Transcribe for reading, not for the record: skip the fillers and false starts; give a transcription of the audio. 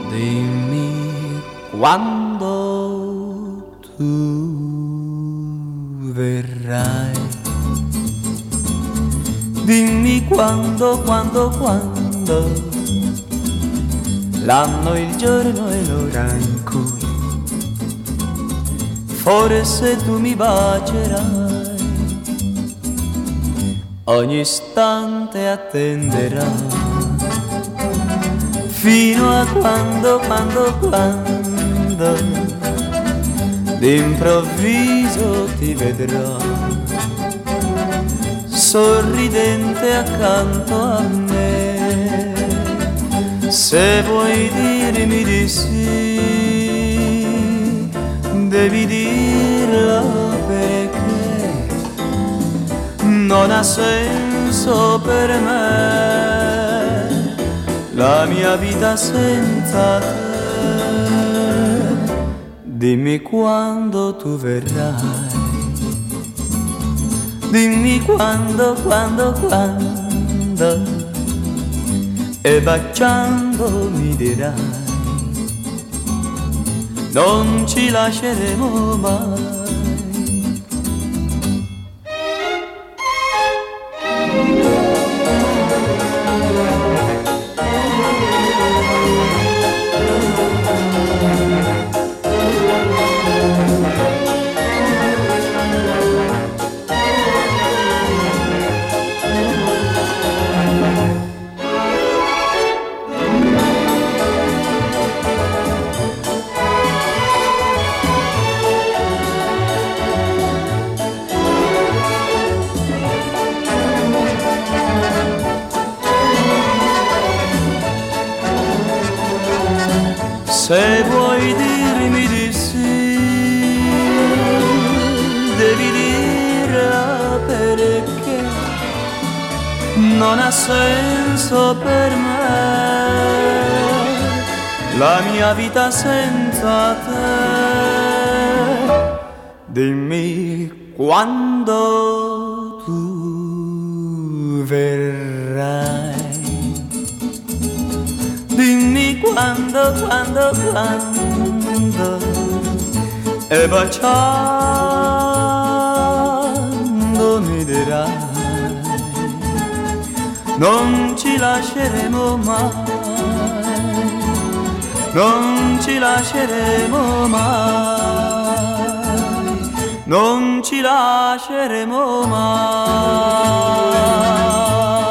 Dimmi quando tu verrai. Dimmi quando, l'anno, il giorno e l'ora in cui forse tu mi bacierai. Ogni istante attenderai fino a quando d'improvviso ti vedrò sorridente accanto a me. Se vuoi dirmi di sì, devi dirlo perché non ha senso per me la mia vita senza te. Dimmi quando tu verrai. Dimmi quando e baciando mi dirai non ci lasceremo mai. Se vuoi dirmi di sì, devi dirla perché non ha senso per me la mia vita senza te. Dimmi quando tu verrai. Dimmi quando e baciando mi dirai non ci lasceremo mai, non ci lasceremo mai, non ci lasceremo mai.